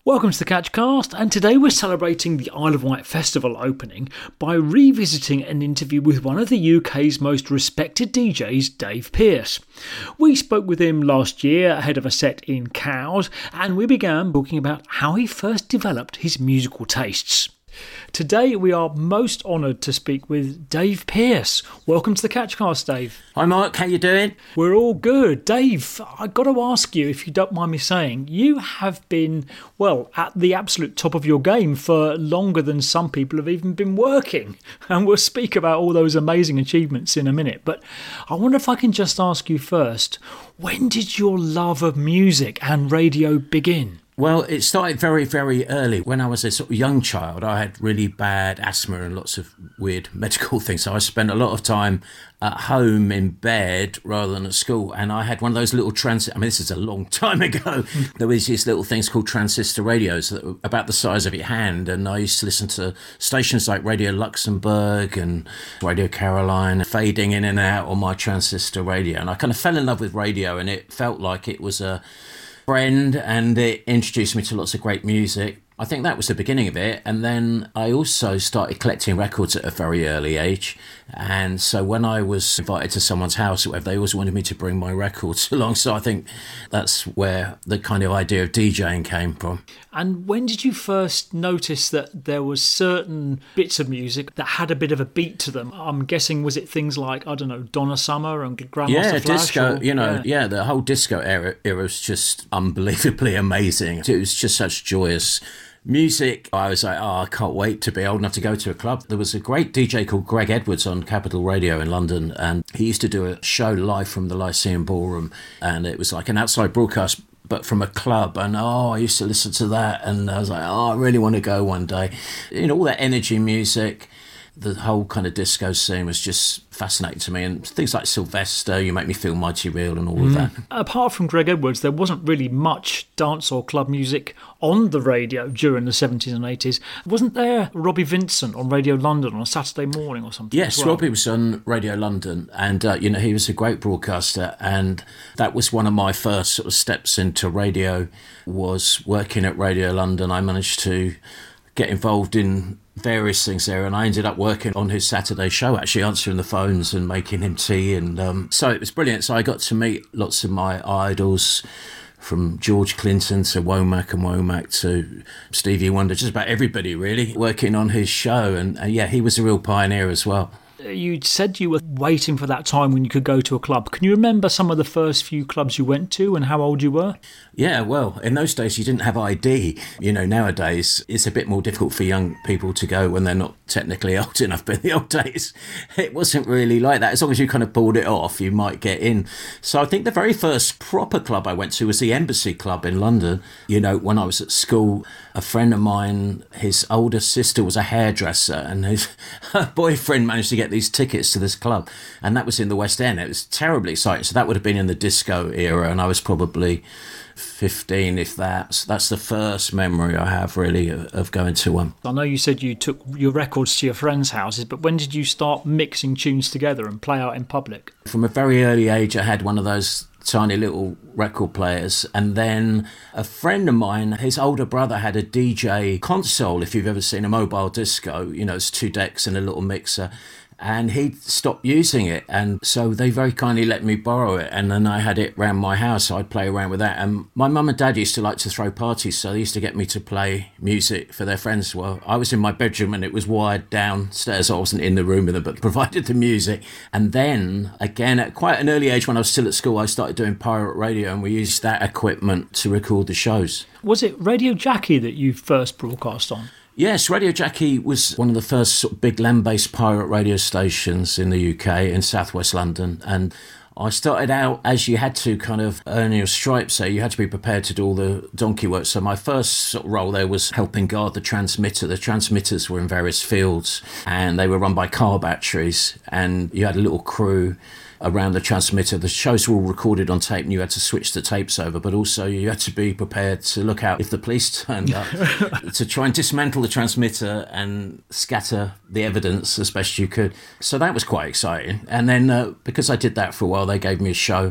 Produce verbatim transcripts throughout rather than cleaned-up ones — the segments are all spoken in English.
Welcome to the Catchcast, and today we're celebrating the Isle of Wight Festival opening by revisiting an interview with one of the U K's most respected D Js, Dave Pearce. We spoke with him last year ahead of a set in Cowes, and we began talking about how he first developed his musical tastes. Today we are most honoured to speak with Dave Pearce. Welcome to the Catchcast, Dave. Hi Mark, how you doing? We're all good. Dave, I've got to ask you, if you don't mind me saying, you have been, well, at the absolute top of your game for longer than some people have even been working. And we'll speak about all those amazing achievements in a minute. But I wonder if I can just ask you first, when did your love of music and radio begin? Well, it started very, very early. When I was a sort of young child, I had really bad asthma and lots of weird medical things. So I spent a lot of time at home in bed rather than at school. And I had one of those little trans... I mean, this is a long time ago. There was these little things called transistor radios that were about the size of your hand. And I used to listen to stations like Radio Luxembourg and Radio Caroline fading in and out on my transistor radio. And I kind of fell in love with radio, and it felt like it was a friend, and it introduced me to lots of great music. I think that was the beginning of it. And then I also started collecting records at a very early age. And so when I was invited to someone's house or whatever, they always wanted me to bring my records along. So I think that's where the kind of idea of DJing came from. And when did you first notice that there was certain bits of music that had a bit of a beat to them? I'm guessing, was it things like, I don't know, Donna Summer and Grandmaster yeah, Flash? disco, or, you know, yeah. yeah, the whole disco era, era was just unbelievably amazing. It was just such joyous music. I was like, oh, I can't wait to be old enough to go to a club. There was a great D J called Greg Edwards on Capital Radio in London, and he used to do a show live from the Lyceum Ballroom, and it was like an outside broadcast but from a club. And oh, I used to listen to that, and I was like, oh, I really want to go one day. You know, all that energy music, the whole kind of disco scene was just fascinating to me, and things like Sylvester, You Make Me Feel Mighty Real, and all mm. of that. Apart from Greg Edwards, there wasn't really much dance or club music on the radio during the seventies and eighties. Wasn't there Robbie Vincent on Radio London on a Saturday morning or something? Yes, well? Robbie was on Radio London, and uh, you know, he was a great broadcaster, and that was one of my first sort of steps into radio, was working at Radio London. I managed to get involved in various things there, and I ended up working on his Saturday show, actually answering the phones and making him tea, and um, so it was brilliant. So I got to meet lots of my idols, from George Clinton to Womack and Womack to Stevie Wonder, just about everybody really, working on his show, and uh, yeah, he was a real pioneer as well. You said you were waiting for that time when you could go to a club. Can you remember some of the first few clubs you went to and how old you were? Yeah, well, in those days you didn't have I D. You know, nowadays it's a bit more difficult for young people to go when they're not technically old enough. But in the old days, it wasn't really like that. As long as you kind of pulled it off, you might get in. So I think the very first proper club I went to was the Embassy Club in London. You know, when I was at school, a friend of mine, his older sister was a hairdresser, and his her boyfriend managed to get these tickets to this club, and that was in the West End. It was terribly exciting. So that would have been in the disco era, and I was probably fifteen, if that. So that's the first memory I have really of, of going to one. I know you said you took your records to your friends' houses, but when did you start mixing tunes together and play out in public? From a very early age, I had one of those tiny little record players, and then a friend of mine, his older brother, had a D J console. If you've ever seen a mobile disco, you know, it's two decks and a little mixer, and he stopped using it, and so they very kindly let me borrow it, and then I had it around my house, so I'd play around with that. And my mum and dad used to like to throw parties, so they used to get me to play music for their friends. Well, I was in my bedroom and it was wired downstairs. I wasn't in the room with them, but provided the music. And then again, at quite an early age, when I was still at school, I started doing pirate radio, and we used that equipment to record the shows. Was it Radio Jackie that you first broadcast on? Yes, Radio Jackie was one of the first sort of big land-based pirate radio stations in the U K, in southwest London, and I started out as you had to kind of earn your stripes, so you had to be prepared to do all the donkey work. So my first sort of role there was helping guard the transmitter. The transmitters were in various fields, and they were run by car batteries, and you had a little crew around the transmitter. The shows were all recorded on tape, and you had to switch the tapes over, but also you had to be prepared to look out if the police turned up to try and dismantle the transmitter and scatter the evidence as best you could. So that was quite exciting. And then uh, because I did that for a while, they gave me a show,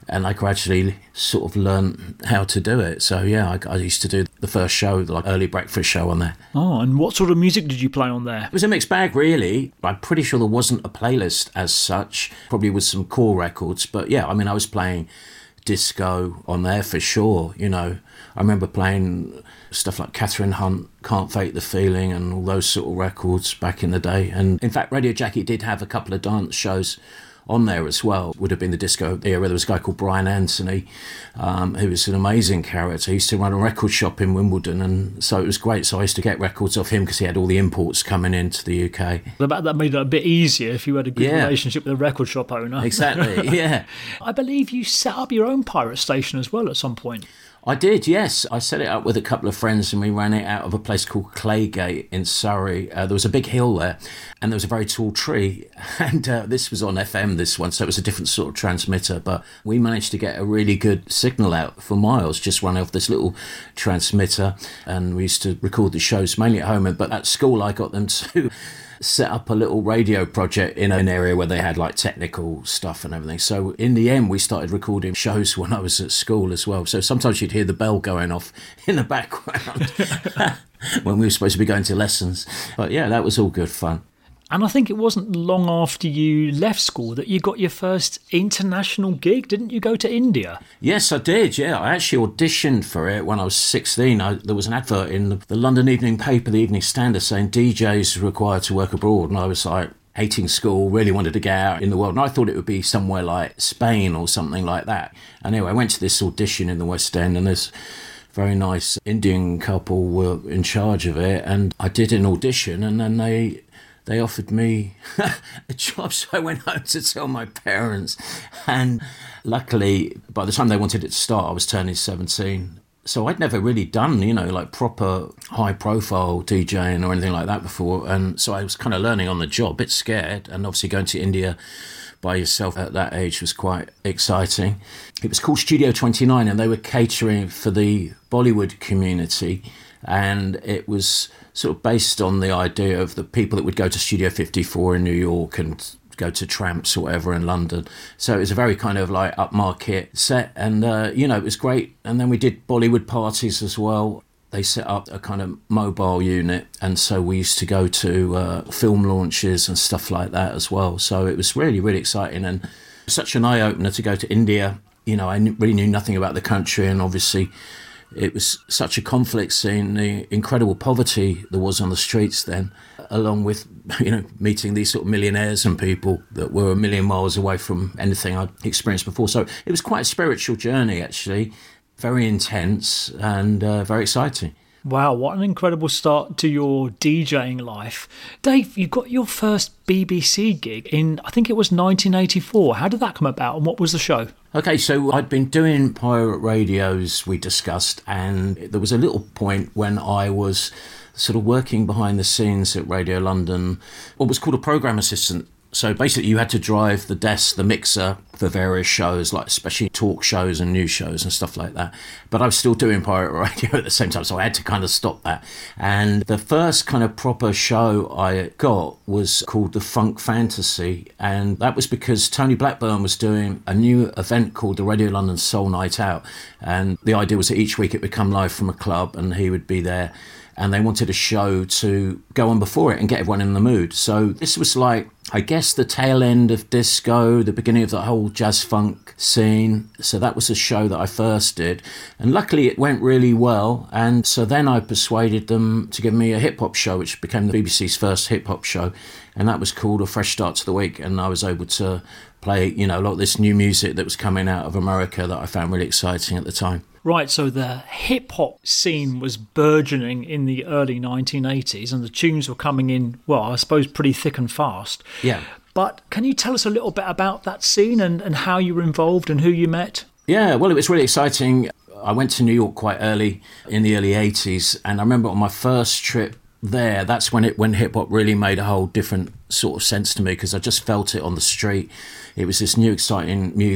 and I gradually sort of learned how to do it. So yeah, I, I used to do the first show, like early breakfast show on there. Oh, and what sort of music did you play on there? It was a mixed bag, really. I'm pretty sure there wasn't a playlist as such, probably with some core records. But yeah, I mean, I was playing disco on there for sure, you know. I remember playing stuff like Catherine Hunt, Can't Fake the Feeling, and all those sort of records back in the day. And in fact, Radio Jackie did have a couple of dance shows on there as well. Would have been the disco era. There was a guy called Brian Anthony, um, who was an amazing character. He used to run a record shop in Wimbledon, and so it was great. So I used to get records off him because he had all the imports coming into the U K. That made it a bit easier if you had a good yeah. relationship with a record shop owner. Exactly, yeah. I believe you set up your own pirate station as well at some point. I did, yes. I set it up with a couple of friends and we ran it out of a place called Claygate in Surrey. Uh, there was a big hill there and there was a very tall tree. And uh, this was on F M, this one, so it was a different sort of transmitter. But we managed to get a really good signal out for miles, just running off this little transmitter. And we used to record the shows mainly at home. But at school, I got them to set up a little radio project in an area where they had like technical stuff and everything. So in the end, we started recording shows when I was at school as well. So sometimes you'd hear the bell going off in the background when we were supposed to be going to lessons. But yeah, that was all good fun. And I think it wasn't long after you left school that you got your first international gig. Didn't you go to India? Yes, I did, yeah. I actually auditioned for it when I was sixteen. I, there was an advert in the, the London Evening Paper, the Evening Standard, saying D Js are required to work abroad. And I was like, hating school, really wanted to get out in the world. And I thought it would be somewhere like Spain or something like that. Anyway, I went to this audition in the West End and this very nice Indian couple were in charge of it. And I did an audition and then they... They offered me a job, so I went home to tell my parents. And luckily, by the time they wanted it to start, I was turning seventeen. So I'd never really done, you know, like proper high-profile DJing or anything like that before. And so I was kind of learning on the job, a bit scared. And obviously going to India by yourself at that age was quite exciting. It was called Studio twenty-nine, and they were catering for the Bollywood community. And it was sort of based on the idea of the people that would go to Studio fifty-four in New York and go to Tramps or whatever in London. So it was a very kind of like upmarket set. And, uh, you know, it was great. And then we did Bollywood parties as well. They set up a kind of mobile unit. And so we used to go to uh, film launches and stuff like that as well. So it was really, really exciting. And such an eye-opener to go to India. You know, I really knew nothing about the country, and obviously it was such a conflict scene, the incredible poverty there was on the streets then, along with, you know, meeting these sort of millionaires and people that were a million miles away from anything I'd experienced before. So it was quite a spiritual journey, actually, very intense and uh, very exciting. Wow, what an incredible start to your DJing life. Dave, you got your first B B C gig in, I think it was nineteen eighty-four. How did that come about and what was the show? Okay, so I'd been doing pirate radios, we discussed, and there was a little point when I was sort of working behind the scenes at Radio London, what was called a programme assistant. So basically you had to drive the desk, the mixer for various shows, like especially talk shows and news shows and stuff like that. But I was still doing pirate radio at the same time, so I had to kind of stop that. And the first kind of proper show I got was called The Funk Fantasy. And that was because Tony Blackburn was doing a new event called the Radio London Soul Night Out. And the idea was that each week it would come live from a club and he would be there. And they wanted a show to go on before it and get everyone in the mood. So this was like, I guess, the tail end of disco, the beginning of the whole jazz funk scene. So that was the show that I first did. And luckily it went really well. And so then I persuaded them to give me a hip-hop show, which became the B B C's first hip-hop show. And that was called A Fresh Start to the Week. And I was able to play, you know, a lot of this new music that was coming out of America that I found really exciting at the time. Right, so the hip-hop scene was burgeoning in the early nineteen eighties and the tunes were coming in, well, I suppose pretty thick and fast. Yeah. But can you tell us a little bit about that scene and, and how you were involved and who you met? Yeah, well, it was really exciting. I went to New York quite early in the early eighties, and I remember on my first trip there, that's when it when hip-hop really made a whole different sort of sense to me, because I just felt it on the street. It was this new exciting music.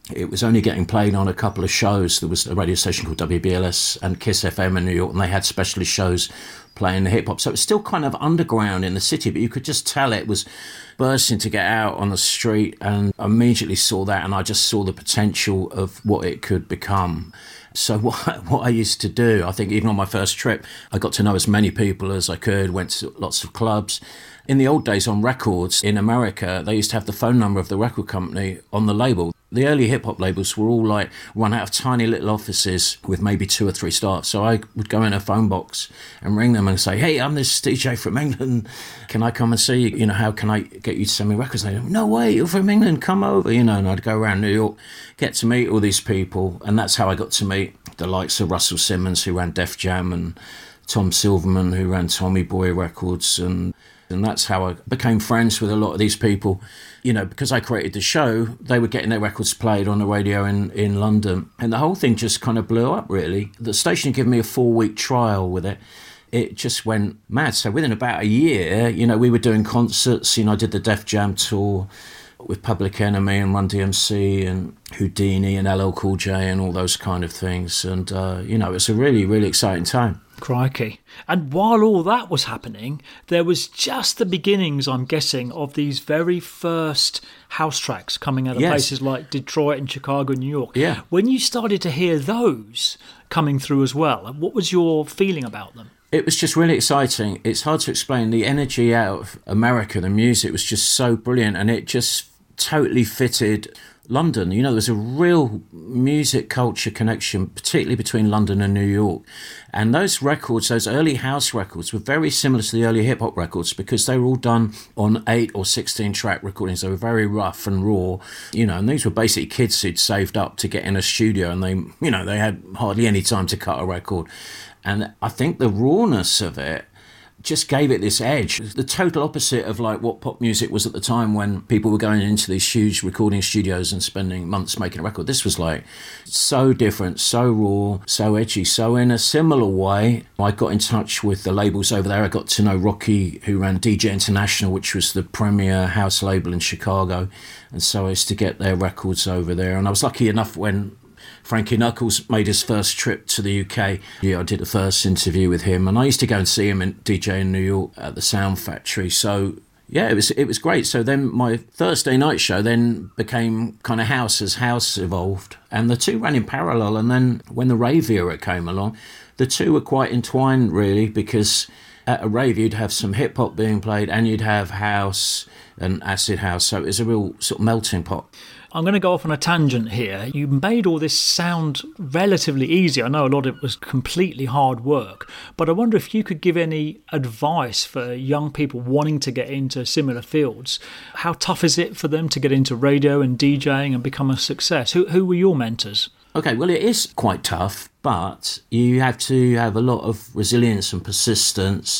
it was only getting played on a couple of shows. There was a radio station called W B L S and Kiss F M in New York, and they had specialist shows playing the hip-hop. So it was still kind of underground in the city, but you could just tell it was bursting to get out on the street, and I immediately saw that, and I just saw the potential of what it could become. So what, what I used to do, I think even on my first trip, I got to know as many people as I could, went to lots of clubs. In the old days on records in America, they used to have the phone number of the record company on the label. The early hip-hop labels were all like run out of tiny little offices with maybe two or three staff. So I would go in a phone box and ring them and say, hey, I'm this D J from England. Can I come and see you? You know, how can I get you to send me records? And they go, no way, you're from England, come over. You know, and I'd go around New York, get to meet all these people. And that's how I got to meet the likes of Russell Simmons, who ran Def Jam, and Tom Silverman, who ran Tommy Boy Records. And And that's how I became friends with a lot of these people. You know, because I created the show, they were getting their records played on the radio in, in London. And the whole thing just kind of blew up, really. The station gave me a four-week trial with it. It just went mad. So within about a year, you know, we were doing concerts. You know, I did the Def Jam tour with Public Enemy and Run D M C and Houdini and L L Cool J and all those kind of things. And, uh, you know, it's a really, really exciting time. Crikey. And while all that was happening, there was just the beginnings, I'm guessing, of these very first house tracks coming out of yes. places like Detroit and Chicago and New York. Yeah. When you started to hear those coming through as well, what was your feeling about them? It was just really exciting. It's hard to explain. The energy out of America, the music was just so brilliant, and it just totally fitted London. You know, there's a real music culture connection, particularly between London and New York. And those records, those early house records, were very similar to the early hip-hop records because they were all done on eight or sixteen track recordings. They were very rough and raw, you know, and these were basically kids who'd saved up to get in a studio, and they, you know, they had hardly any time to cut a record. And I think the rawness of it just gave it this edge. The total opposite of like what pop music was at the time, when people were going into these huge recording studios and spending months making a record. This was like so different, so raw, so edgy. So in a similar way, I got in touch with the labels over there. I got to know Rocky, who ran D J International, which was the premier house label in Chicago. And so I used to get their records over there. And I was lucky enough when Frankie Knuckles made his first trip to the U K. Yeah, I did the first interview with him, and I used to go and see him in D J in New York at the Sound Factory. So yeah, it was it was great. So then my Thursday night show then became kind of house as house evolved, and the two ran in parallel. And then when the rave era came along, the two were quite entwined really, because at a rave you'd have some hip hop being played and you'd have house and acid house. So it was a real sort of melting pot. I'm going to go off on a tangent here. You made all this sound relatively easy. I know a lot of it was completely hard work, but I wonder if you could give any advice for young people wanting to get into similar fields. How tough is it for them to get into radio and DJing and become a success? Who, who were your mentors? Okay, well, it is quite tough, but you have to have a lot of resilience and persistence.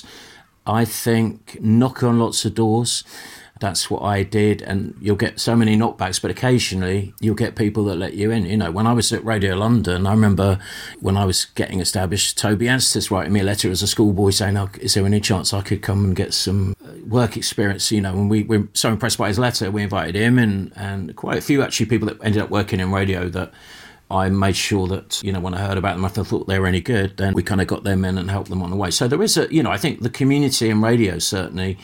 I think knock on lots of doors. That's what I did, and you'll get so many knockbacks, but occasionally you'll get people that let you in. You know, when I was at Radio London, I remember when I was getting established, Toby Anstis writing me a letter as a schoolboy saying, oh, is there any chance I could come and get some work experience? You know, and we were so impressed by his letter, we invited him and, and quite a few actually people that ended up working in radio that I made sure that, you know, when I heard about them, if I thought they were any good, then we kind of got them in and helped them on the way. So there is a, you know, I think the community in radio certainly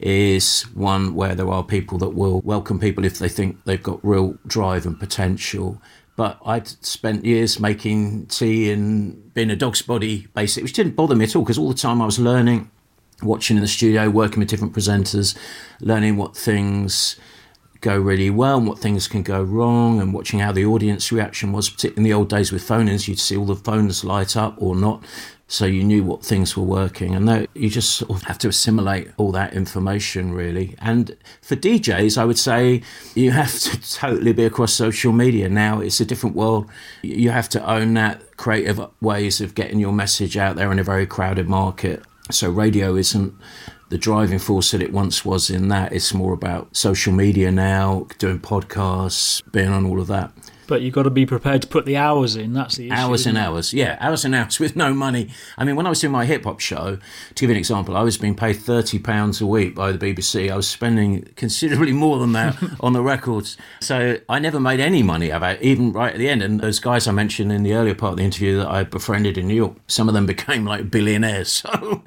is one where there are people that will welcome people if they think they've got real drive and potential. But I'd spent years making tea and being a dog's body, basically, which didn't bother me at all, because all the time I was learning, watching in the studio, working with different presenters, learning what things go really well and what things can go wrong, and watching how the audience reaction was. Particularly in the old days with phone-ins, you'd see all the phones light up or not, so you knew what things were working. And that, you just sort of have to assimilate all that information really. And for D Js, I would say you have to totally be across social media now. It's a different world. You have to own that, creative ways of getting your message out there in a very crowded market. So radio isn't the driving force that it once was in that. It's more about social media now, doing podcasts, being on all of that. But you've got to be prepared to put the hours in. That's the issue. Hours and isn't it? hours, yeah, hours and hours with no money. I mean, when I was doing my hip hop show, to give you an example, I was being paid thirty pounds a week by the B B C. I was spending considerably more than that on the records. So I never made any money out of it, even right at the end. And those guys I mentioned in the earlier part of the interview that I befriended in New York, some of them became like billionaires. So,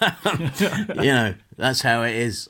you know, that's how it is.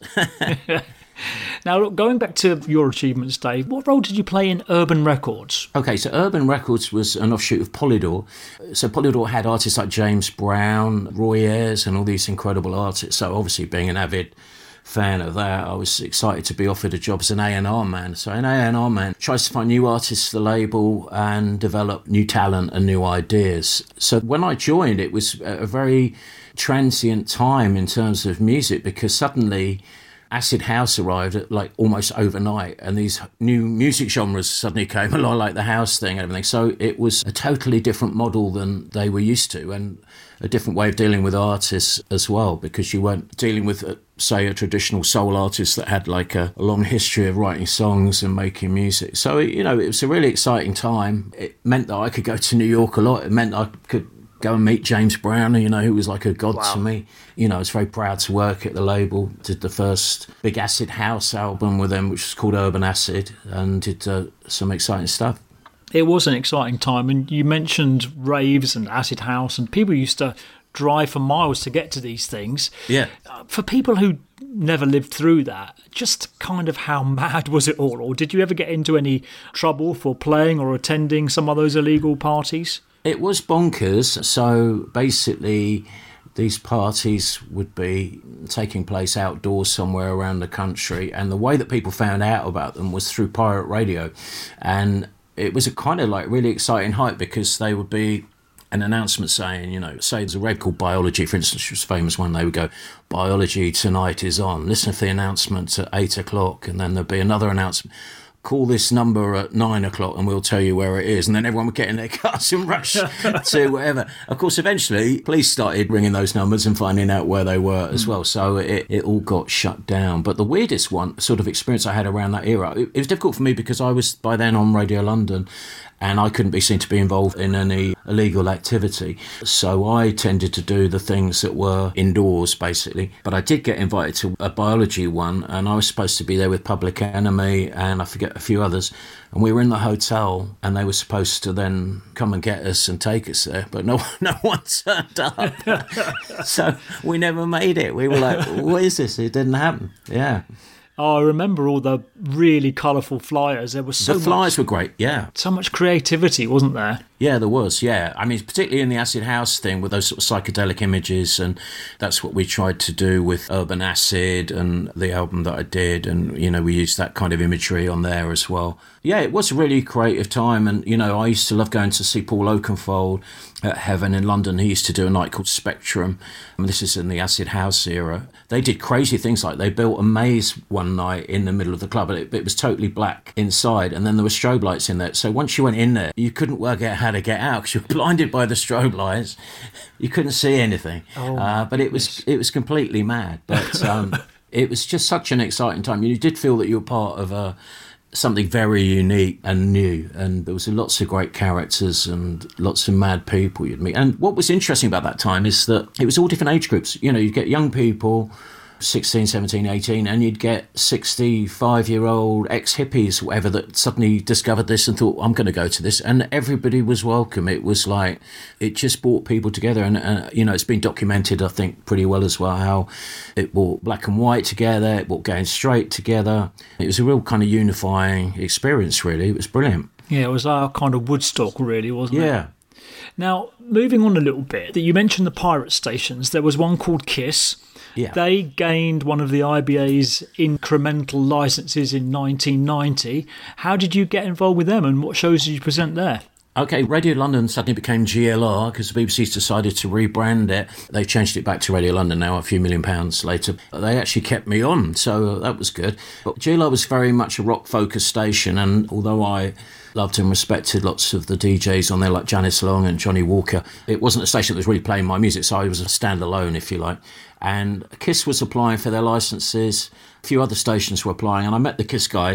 Now, look, going back to your achievements, Dave, what role did you play in Urban Records? Okay, so Urban Records was an offshoot of Polydor. So Polydor had artists like James Brown, Roy Ayers, and all these incredible artists. So obviously, being an avid fan of that, I was excited to be offered a job as an A and R man. So an A and R man tries to find new artists for the label and develop new talent and new ideas. So when I joined, it was a very transient time in terms of music, because suddenly acid house arrived at like almost overnight, and these new music genres suddenly came along, like the house thing and everything. So it was a totally different model than they were used to, and a different way of dealing with artists as well, because you weren't dealing with, uh, say, a traditional soul artist that had like a, a long history of writing songs and making music. So, you know, it was a really exciting time. It meant that I could go to New York a lot. It meant I could go and meet James Brown, you know, who was like a god Wow. to me. You know, I was very proud to work at the label. Did the first big acid house album with them, which was called Urban Acid, and did uh, some exciting stuff. It was an exciting time, and you mentioned raves and acid house, and people used to drive for miles to get to these things. Yeah. Uh, for people who never lived through that, just kind of how mad was it all? Or did you ever get into any trouble for playing or attending some of those illegal parties? It was bonkers. So basically, these parties would be taking place outdoors somewhere around the country, and the way that people found out about them was through pirate radio. And it was a kind of like really exciting hype, because they would be an announcement saying, you know, say there's a rave called Biology, for instance, which was a famous one. They would go, Biology tonight is on. Listen for the announcement at eight o'clock. And then there'd be another announcement. Call this number at nine o'clock and we'll tell you where it is. And then everyone would get in their cars and rush to wherever. Of course, eventually, police started ringing those numbers and finding out where they were as well. So it, it all got shut down. But the weirdest one, sort of experience I had around that era, it, it was difficult for me because I was by then on Radio London, and I couldn't be seen to be involved in any illegal activity. So I tended to do the things that were indoors, basically. But I did get invited to a biology one, and I was supposed to be there with Public Enemy and I forget a few others. And we were in the hotel, and they were supposed to then come and get us and take us there. But no, no one turned up. So we never made it. We were like, what is this? It didn't happen. Yeah. Oh, I remember all the really colourful flyers. There was so the flyers much, were great, yeah. so much creativity, wasn't there? Yeah, there was, yeah. I mean, particularly in the acid house thing with those sort of psychedelic images, and that's what we tried to do with Urban Acid and the album that I did, and, you know, we used that kind of imagery on there as well. Yeah, it was a really creative time, and, you know, I used to love going to see Paul Oakenfold at Heaven in London. He used to do a night called Spectrum, and this is in the acid house era. They did crazy things, like they built a maze one night in the middle of the club, and it, it was totally black inside, and then there were strobe lights in there. So once you went in there, you couldn't work out how to get out because you were blinded by the strobe lights. You couldn't see anything. Oh, uh, but it was it was completely mad. But um, it was just such an exciting time. You did feel that you were part of a something very unique and new, and there was lots of great characters and lots of mad people you'd meet. And what was interesting about that time is that it was all different age groups. You know, you'd get young people, sixteen, seventeen, eighteen, and you'd get sixty-five year old ex-hippies, whatever, that suddenly discovered this and thought, I'm going to go to this, and everybody was welcome. It was like, it just brought people together, and uh, you know, it's been documented, I think, pretty well as well, how it brought black and white together, it brought gay and straight together. It was a real kind of unifying experience, really. It was brilliant. Yeah, it was our kind of Woodstock, really, wasn't it? Yeah. Now, moving on a little bit, that you mentioned the pirate stations. There was one called KISS. Yeah. They gained one of the I B A's incremental licenses in nineteen ninety. How did you get involved with them, and what shows did you present there? Okay, Radio London suddenly became G L R because the B B C's decided to rebrand it. They changed it back to Radio London now, a few million pounds later. They actually kept me on, so that was good. But G L R was very much a rock-focused station, and although I loved and respected lots of the D Js on there, like Janice Long and Johnny Walker, it wasn't a station that was really playing my music, so I was a standalone, if you like. And KISS was applying for their licenses. A few other stations were applying, and I met the KISS guys,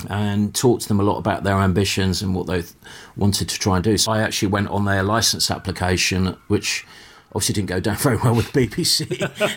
and talked to them a lot about their ambitions and what they th- wanted to try and do. So I actually went on their license application, which obviously didn't go down very well with the B B C.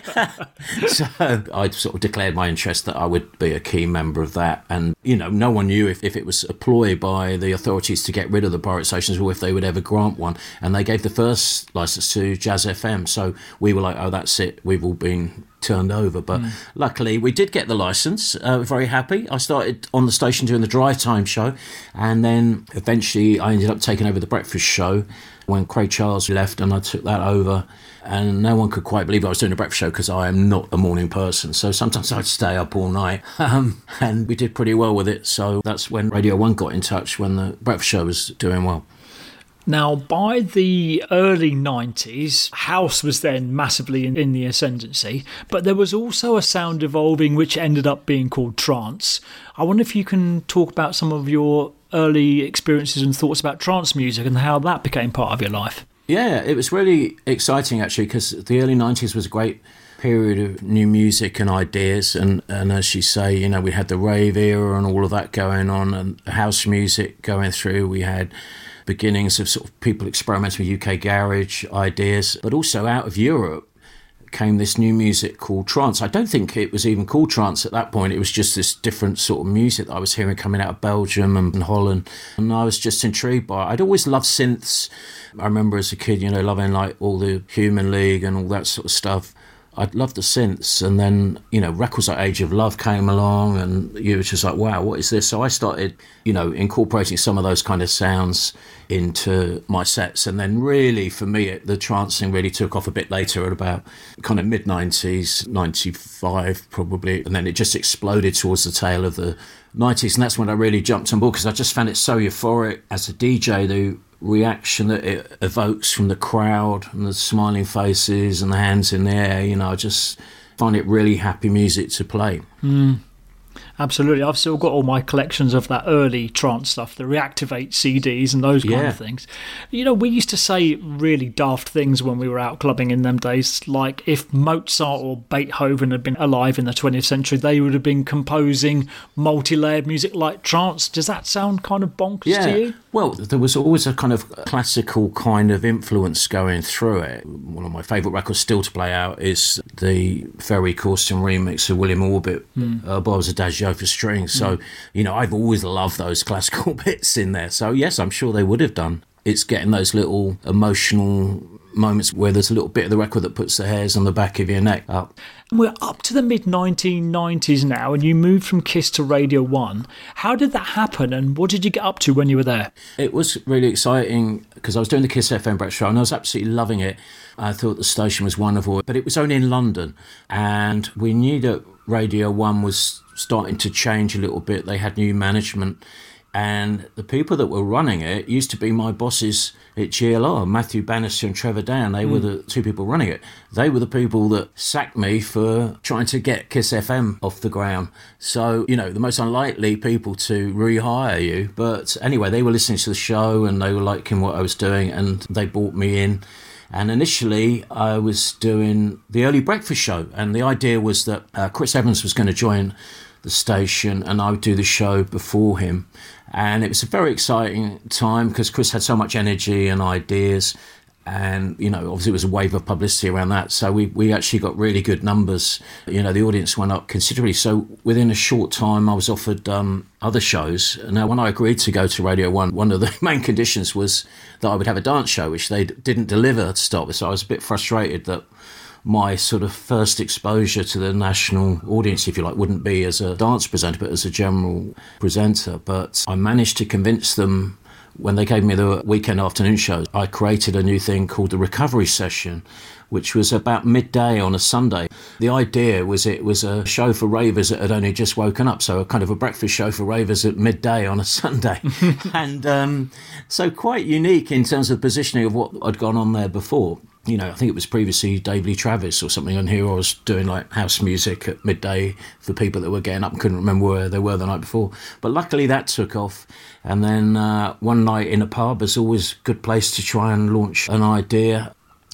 So I sort of declared my interest that I would be a key member of that. And, you know, no one knew if, if it was a ploy by the authorities to get rid of the pirate stations or if they would ever grant one. And they gave the first licence to Jazz F M. So we were like, oh, that's it. We've all been turned over. But mm. luckily we did get the licence. Uh, very happy. I started on the station doing the drive time show. And then eventually I ended up taking over the breakfast show when Craig Charles left, and I took that over, and no one could quite believe I was doing a breakfast show because I am not a morning person. So sometimes I'd stay up all night, um, and we did pretty well with it. So that's when Radio One got in touch when the breakfast show was doing well. Now, by the early nineties, house was then massively in, in the ascendancy, but there was also a sound evolving which ended up being called trance. I wonder if you can talk about some of your early experiences and thoughts about trance music and how that became part of your life. Yeah, it was really exciting actually, because the early nineties was a great period of new music and ideas, and, and as you say, you know, we had the rave era and all of that going on, and house music going through. We had beginnings of sort of people experimenting with U K garage ideas, but also out of Europe came this new music called trance. I don't think it was even called trance at that point. It was just this different sort of music that I was hearing coming out of Belgium and Holland, and I was just intrigued by it. I'd always loved synths. I remember as a kid, you know, loving like all the Human League and all that sort of stuff. I'd loved the synths, and then, you know, records like Age of Love came along, and you were just like, wow, what is this? So I started, you know, incorporating some of those kind of sounds into my sets, and then really, for me, the trance thing really took off a bit later at about kind of mid-nineties, ninety-five probably, and then it just exploded towards the tail of the nineties, and that's when I really jumped on board, because I just found it so euphoric as a D J, the reaction that it evokes from the crowd and the smiling faces and the hands in the air. You know, I just find it really happy music to play. Mm. Absolutely. I've still got all my collections of that early trance stuff, the Reactivate C Ds and those kind yeah. of things. You know, we used to say really daft things when we were out clubbing in them days, like if Mozart or Beethoven had been alive in the twentieth century, they would have been composing multi-layered music like trance. Does that sound kind of bonkers yeah. to you? Well, there was always a kind of classical kind of influence going through it. One of my favourite records still to play out is the Ferry Corsten remix of William Orbit, mm. uh, Barbara's Adagio for strings. So, mm. you know, I've always loved those classical bits in there. So, yes, I'm sure they would have done. It's getting those little emotional moments where there's a little bit of the record that puts the hairs on the back of your neck up. We're up to the mid nineteen nineties now, and you moved from KISS to Radio one. How did that happen, and what did you get up to when you were there? It was really exciting because I was doing the KISS F M breakfast show and I was absolutely loving it. I thought the station was wonderful, but it was only in London, and we knew that Radio one was starting to change a little bit. They had new management, and the people that were running it used to be my bosses at G L R, Matthew Bannister and Trevor Dan. They mm. were the two people running it. They were the people that sacked me for trying to get KISS F M off the ground. So, you know, the most unlikely people to rehire you. But anyway, they were listening to the show and they were liking what I was doing, and they brought me in. And initially, I was doing the early breakfast show, and the idea was that uh, Chris Evans was going to join the station and I would do the show before him. And it was a very exciting time because Chris had so much energy and ideas, and, you know, obviously it was a wave of publicity around that. So we, we actually got really good numbers. You know, the audience went up considerably. So within a short time, I was offered um, other shows. Now, when I agreed to go to Radio one, one of the main conditions was that I would have a dance show, which they didn't deliver to start with. So I was a bit frustrated that my sort of first exposure to the national audience, if you like, wouldn't be as a dance presenter, but as a general presenter. But I managed to convince them when they gave me the weekend afternoon shows. I created a new thing called the Recovery Session, which was about midday on a Sunday. The idea was it was a show for ravers that had only just woken up, so a kind of a breakfast show for ravers at midday on a Sunday. and um, so quite unique in terms of positioning of what had gone on there before. You know, I think it was previously Dave Lee Travis or something, and here I was doing like house music at midday for people that were getting up and couldn't remember where they were the night before. But luckily that took off. And then uh, one night in a pub is always a good place to try and launch an idea.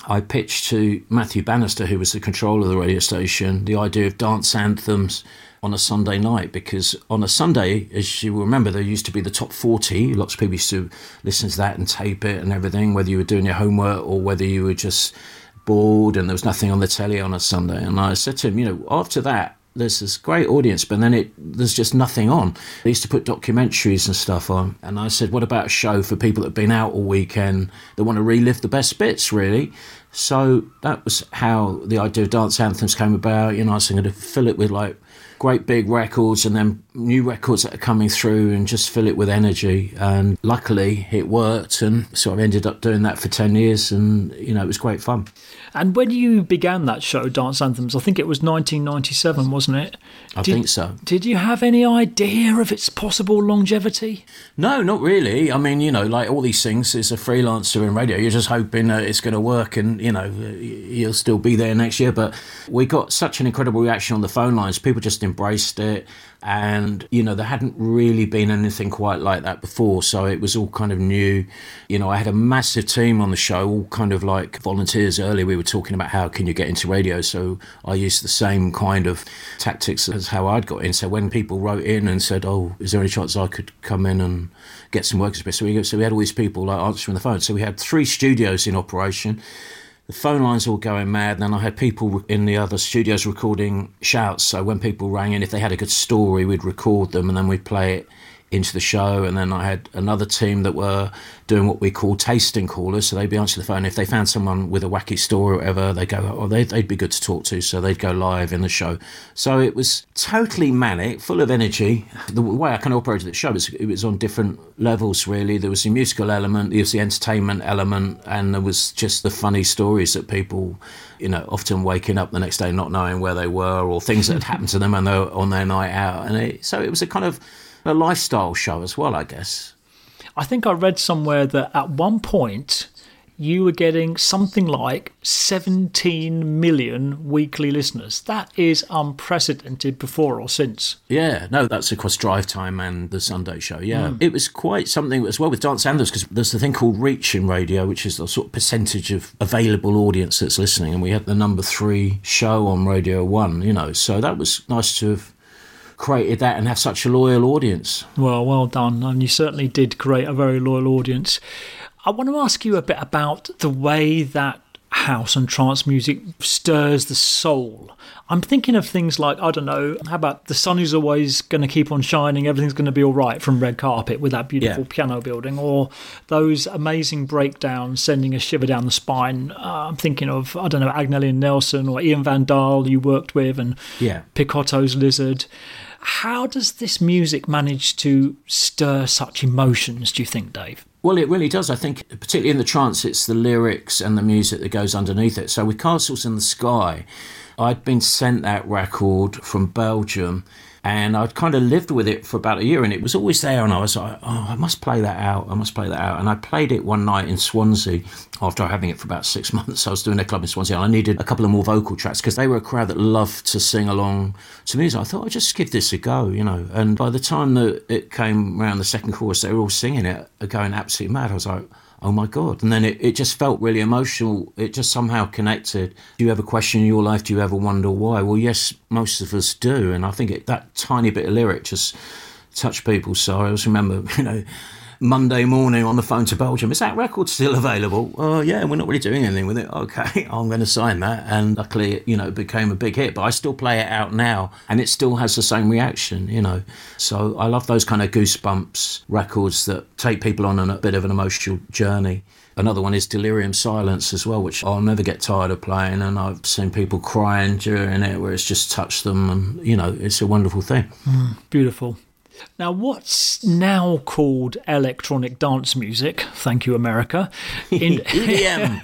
I pitched to Matthew Bannister, who was the controller of the radio station, the idea of dance anthems on a Sunday night, because on a Sunday, as you will remember, there used to be the top forty. Lots of people used to listen to that and tape it and everything, whether you were doing your homework or whether you were just bored and there was nothing on the telly on a Sunday. And I said to him, you know, after that, there's this great audience, but then it there's just nothing on. They used to put documentaries and stuff on. And I said, what about a show for people that have been out all weekend that want to relive the best bits, really? So that was how the idea of dance anthems came about. You know, I was going to fill it with like great big records and then new records that are coming through and just fill it with energy. And luckily it worked, and so I ended up doing that for ten years, and you know, it was great fun. And when you began that show, Dance Anthems, I think it was nineteen ninety-seven, wasn't it? I did, think so. Did you have any idea of its possible longevity? No, not really. I mean, you know, like all these things, as a freelancer in radio, you're just hoping uh, it's going to work and, you know, you'll still be there next year. But we got such an incredible reaction on the phone lines. People just embraced it. And, you know, there hadn't really been anything quite like that before. So it was all kind of new. You know, I had a massive team on the show, all kind of like volunteers. Earlier we were talking about how can you get into radio. So I used the same kind of tactics as how I'd got in. So when people wrote in and said, oh, is there any chance I could come in and get some work experience? So we, so we had all these people like answering the phone. So we had three studios in operation. The phone lines were going mad, and then I had people in the other studios recording shouts. So when people rang in, if they had a good story, we'd record them and then we'd play it into the show. And then I had another team that were doing what we call tasting callers. So they'd be answering the phone. If they found someone with a wacky story or whatever, they'd go, oh, they'd, they'd be good to talk to. So they'd go live in the show. So it was totally manic, full of energy. The way I kind of operated the show was it was on different levels, really. There was the musical element, there was the entertainment element, and there was just the funny stories that people, you know, often waking up the next day not knowing where they were, or things that had happened to them on their, on their night out. And it, so it was a kind of a lifestyle show as well, I guess. I think I read somewhere that at one point you were getting something like seventeen million weekly listeners. That is unprecedented before or since. Yeah, no, that's across Drive Time and the Sunday Show, yeah. Mm. It was quite something as well with Dance Anthems, because there's the thing called reach in radio, which is the sort of percentage of available audience that's listening, and we had the number three show on Radio one, you know, so that was nice to have created that and have such a loyal audience. Well, well done. And you certainly did create a very loyal audience. I want to ask you a bit about the way that house and trance music stirs the soul. I'm thinking of things like, I don't know, how about The Sun Is Always Going to Keep on Shining, Everything's Going to Be All Right from Red Carpet with that beautiful yeah. piano building, or those amazing breakdowns sending a shiver down the spine. Uh, I'm thinking of, I don't know, Agnelli and Nelson or Ian Van Dahl you worked with, and yeah. Picotto's Lizard. How does this music manage to stir such emotions, do you think, Dave? Well, it really does. I think, particularly in the trance, it's the lyrics and the music that goes underneath it. So with Castles in the Sky, I'd been sent that record from Belgium, and I'd kind of lived with it for about a year, and it was always there, and I was like, oh, I must play that out, I must play that out. And I played it one night in Swansea after having it for about six months. I was doing a club in Swansea, and I needed a couple of more vocal tracks because they were a crowd that loved to sing along to music. I thought, I'll just give this a go, you know. And by the time that it came around the second chorus, they were all singing it, going absolutely mad. I was like, oh my God. And then it, it just felt really emotional. It just somehow connected. Do you ever question your life? Do you ever wonder why? Well, yes, most of us do. And I think it, that tiny bit of lyric just touched people. So I always remember, you know, Monday morning on the phone to Belgium, is that record still available? Oh, yeah, we're not really doing anything with it. Okay, I'm going to sign that. And luckily, you know, it became a big hit. But I still play it out now, and it still has the same reaction, you know. So I love those kind of goosebumps records that take people on a bit of an emotional journey. Another one is Delirium Silence as well, which I'll never get tired of playing, and I've seen people crying during it where it's just touched them, and, you know, it's a wonderful thing. Mm, beautiful. Now, what's now called electronic dance music, thank you, America, in- E D M.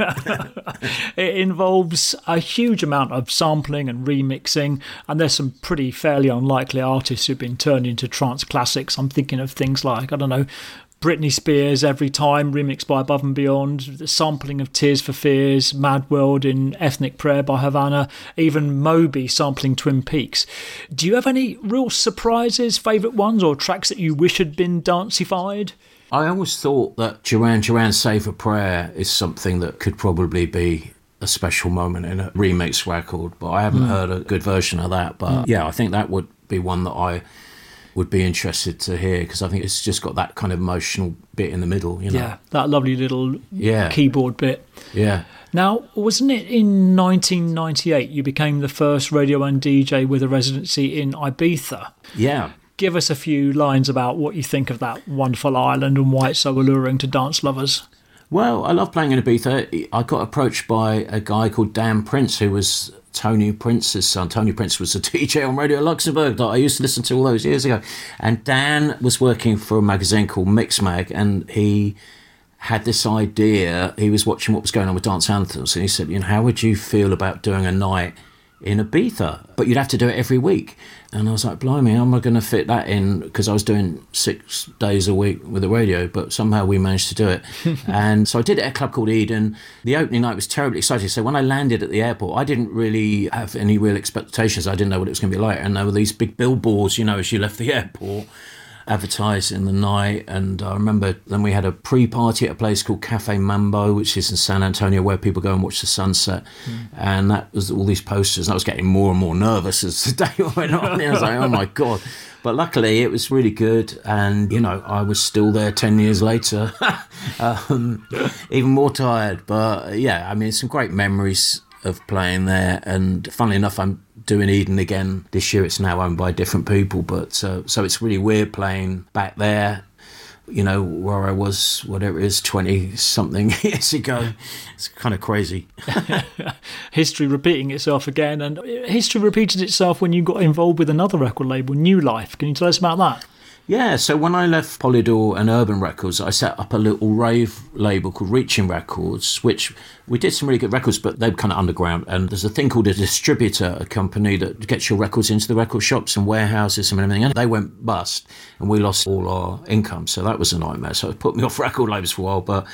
It involves a huge amount of sampling and remixing, and there's some pretty fairly unlikely artists who've been turned into trance classics. I'm thinking of things like, I don't know, Britney Spears, Every Time, remixed by Above and Beyond, the sampling of Tears for Fears, Mad World in Ethnic Prayer by Havana, even Moby sampling Twin Peaks. Do you have any real surprises, favourite ones, or tracks that you wish had been danceified? I always thought that Duran Duran Save a Prayer is something that could probably be a special moment in a remix record, but I haven't mm. heard a good version of that. But mm. yeah, I think that would be one that I would be interested to hear, because I think it's just got that kind of emotional bit in the middle, you know. Yeah, that lovely little yeah. keyboard bit. Yeah. Now, wasn't it in nineteen ninety-eight you became the first Radio one D J with a residency in Ibiza? Yeah. Give us a few lines about what you think of that wonderful island and why it's so alluring to dance lovers. Well, I love playing in Ibiza. I got approached by a guy called Dan Prince, who was Tony Prince's son. Tony Prince was a D J on Radio Luxembourg that I used to listen to all those years ago. And Dan was working for a magazine called Mixmag, and he had this idea. He was watching what was going on with dance anthems, and he said, you know, how would you feel about doing a night in Ibiza? But you'd have to do it every week. And I was like, blimey, how am I going to fit that in? Because I was doing six days a week with the radio, but somehow we managed to do it. And so I did it at a club called Eden. The opening night was terribly exciting. So when I landed at the airport, I didn't really have any real expectations. I didn't know what it was going to be like. And there were these big billboards, you know, as you left the airport, advertising the night. And I remember then we had a pre-party at a place called Cafe Mambo, which is in San Antonio, where people go and watch the sunset. Mm. And that was all these posters, and I was getting more and more nervous as the day went on. I was like, oh my God. But luckily it was really good, and you know, I was still there ten years later, um, even more tired. But yeah, I mean, some great memories of playing there, and funnily enough, I'm doing Eden again this year. It's now owned by different people, but uh, so it's really weird playing back there, you know, where I was, whatever it is, twenty something years ago. It's kind of crazy. History repeating itself again, and history repeated itself when you got involved with another record label, New Life. Can you tell us about that? Yeah, so when I left Polydor and Urban Records, I set up a little rave label called Reaching Records, which we did some really good records, but they were kind of underground. And there's a thing called a distributor, a company that gets your records into the record shops and warehouses and everything. And they went bust, and we lost all our income. So that was a nightmare. So it put me off record labels for a while. But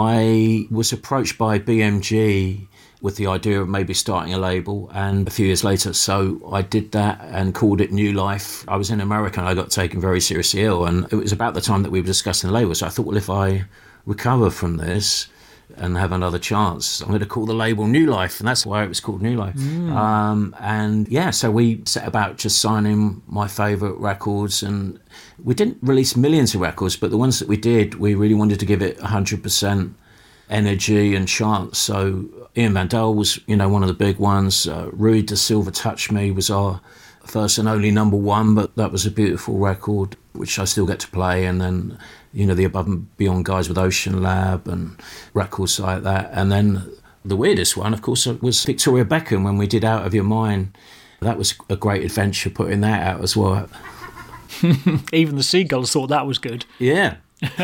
I was approached by B M G with the idea of maybe starting a label, and a few years later, so I did that and called it New Life. I was in America and I got taken very seriously ill, and it was about the time that we were discussing the label, so I thought, well, if I recover from this and have another chance, I'm going to call the label New Life, and that's why it was called New Life. Mm. Um, and yeah, so we set about just signing my favourite records, and we didn't release millions of records, but the ones that we did, we really wanted to give it one hundred percent energy and chance. So Ian Vandal was, you know, one of the big ones. Uh, Rui da Silva Touch Me was our first and only number one, but that was a beautiful record, which I still get to play. And then, you know, the Above and Beyond guys with Ocean Lab and records like that. And then the weirdest one, of course, was Victoria Beckham when we did Out of Your Mind. That was a great adventure putting that out as well. Even the Seagulls thought that was good. Yeah.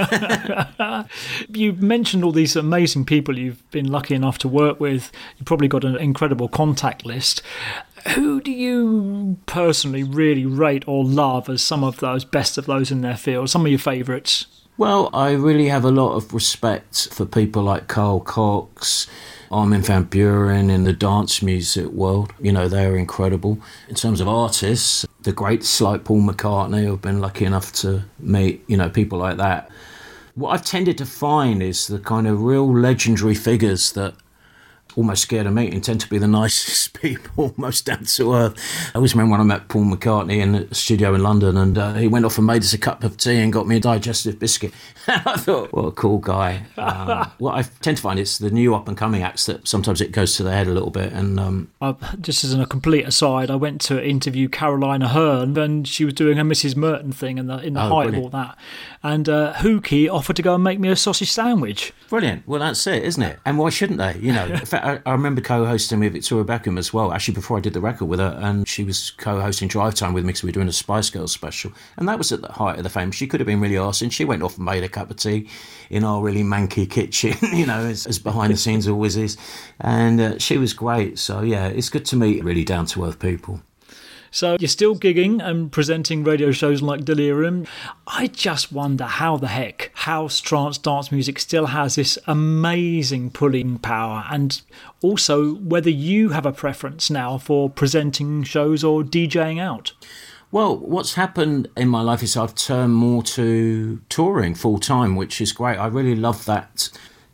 You mentioned all these amazing people you've been lucky enough to work with. You've probably got an incredible contact list. Who do you personally really rate or love as some of those best of those in their field, some of your favourites? Well, I really have a lot of respect for people like Carl Cox, Armin van Buuren in the dance music world. You know, they're incredible. In terms of artists, the greats like Paul McCartney, I've been lucky enough to meet, you know, people like that. What I've tended to find is the kind of real legendary figures that almost scared of meeting tend to be the nicest people, most down to earth. I always remember when I met Paul McCartney in the studio in London, and uh, he went off and made us a cup of tea and got me a digestive biscuit. I thought, what a cool guy. Um, what I tend to find is the new up-and-coming acts that sometimes it goes to their head a little bit. And um, uh, just as a complete aside, I went to interview Carolina Hearn, and she was doing her Missus Merton thing in the, in the oh, height brilliant. Of all that. And uh, Hookie offered to go and make me a sausage sandwich. Brilliant. Well, that's it, isn't it? And why shouldn't they? You know, in fact, I, I remember co-hosting with Victoria Beckham as well, actually before I did the record with her, and she was co-hosting Drive Time with me because we were doing a Spice Girls special, and that was at the height of the fame. She could have been really arsing. She went off and made a cup of tea in our really manky kitchen, you know, as, as behind the scenes always is, and uh, she was great. So yeah, it's good to meet really down-to-earth people. So you're still gigging and presenting radio shows like Delirium. I just wonder how the heck house, trance, dance music still has this amazing pulling power, and also whether you have a preference now for presenting shows or DJing out. Well, what's happened in my life is I've turned more to touring full time, which is great. I really love that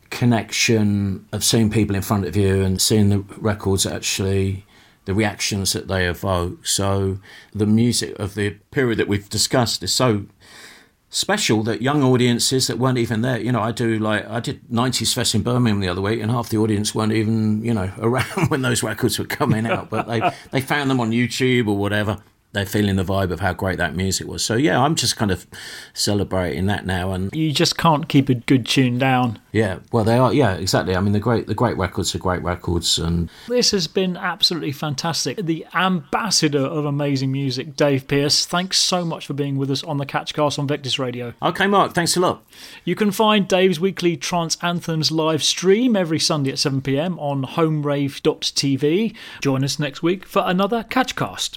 connection of seeing people in front of you and seeing the records actually, the reactions that they evoke. So the music of the period that we've discussed is so special that young audiences that weren't even there, you know, I do like, I did nineties Fest in Birmingham the other week, and half the audience weren't even, you know, around when those records were coming out, but they, they found them on YouTube or whatever. They're feeling the vibe of how great that music was. So yeah, I'm just kind of celebrating that now. And you just can't keep a good tune down. Yeah, well, they are. Yeah, exactly. I mean, the great, the great records are great records, and this has been absolutely fantastic. The ambassador of amazing music, Dave Pearce. Thanks so much for being with us on the Catchcast on Vectis Radio. Okay, Mark. Thanks a lot. You can find Dave's weekly Trance Anthems live stream every Sunday at seven p m on home rave dot t v. Join us next week for another Catchcast.